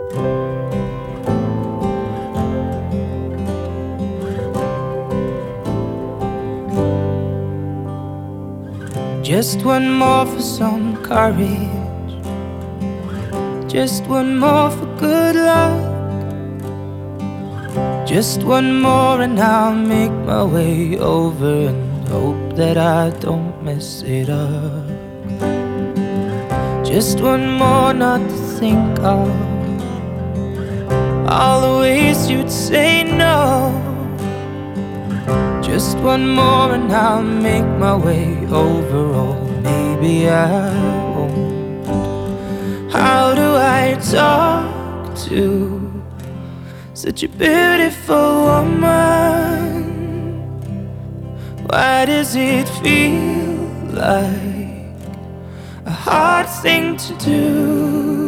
Just one more for some courage, just one more for good luck, just one more and I'll make my way over and hope that I don't mess it up. Just one more not to think of all the ways you'd say no. Just one more and I'll make my way over, or maybe I won't. How do I talk to such a beautiful woman? Why does it feel like a hard thing to do?